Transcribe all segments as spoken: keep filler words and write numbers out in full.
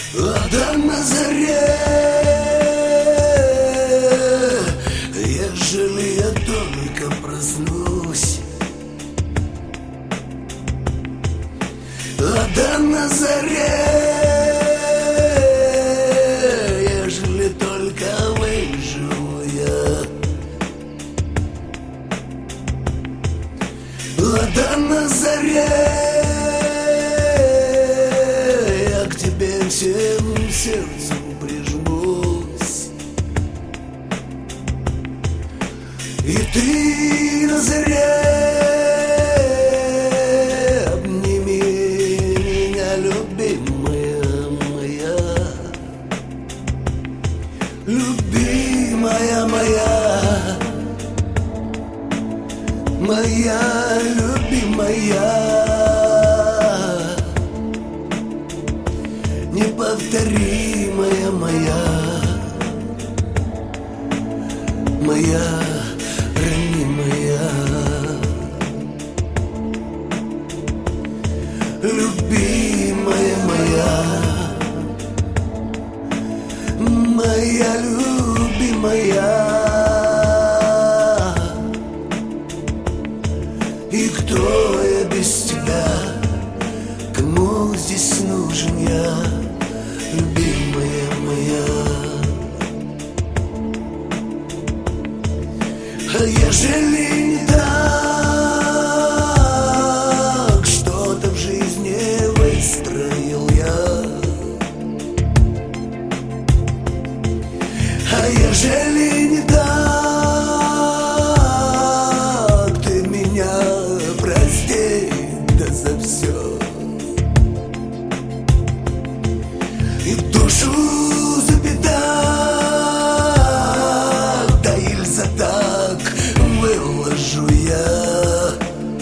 А на заре, ежели я только проснусь, а на заре, ежели только выживу я, а на заре я к тебе всем сердцем прижмусь, и ты на заре обними меня, любимая моя, любимая моя, моя любимая, неповторимая моя, моя ранимая, любимая моя, моя любимая. И кто я без тебя? Кому здесь нужен я, любимая моя? А ежели не так, что-то в жизни выстроил я, а ежели не так, ты меня прости, да за все, и душу за пятак, да или за так выложу я,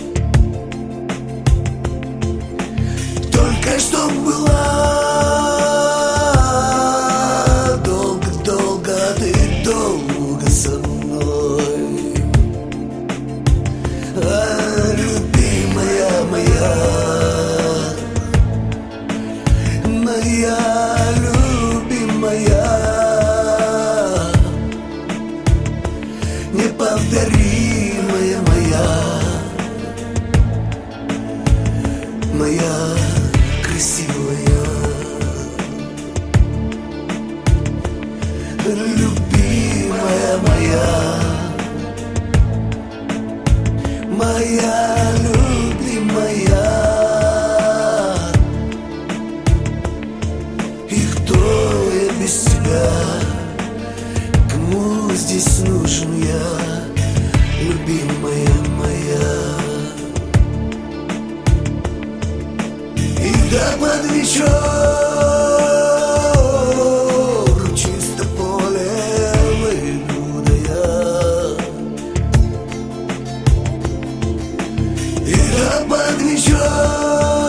только чтоб была долго-долго, ты долго со мной, а, любимая моя, моя любимая, неповторимая моя, моя красивая, любимая моя, моя любимая. И кто я без тебя? Кому здесь нужен я, любимая моя? И да под вечер чисто поле выйду да я, и да под вечер